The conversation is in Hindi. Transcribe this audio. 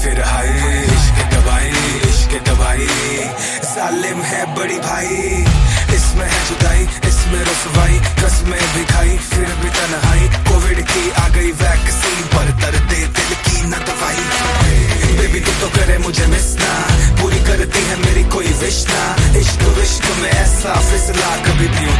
फिर हाय इश्क दवाई जालिम है बड़ी भाई, इसमें है जुदाई, इसमें रुसवाई, कसमें भी खाई फिर भी तन्हाई। कोविड की आ गई वैक्सीन पर दर्द दिल की न दवाई। बेबी तू तो करे मुझे मिस ना, पूरी करती है मेरी कोई विश ना। इश्क विश्क में ऐसा फिसला कभी भी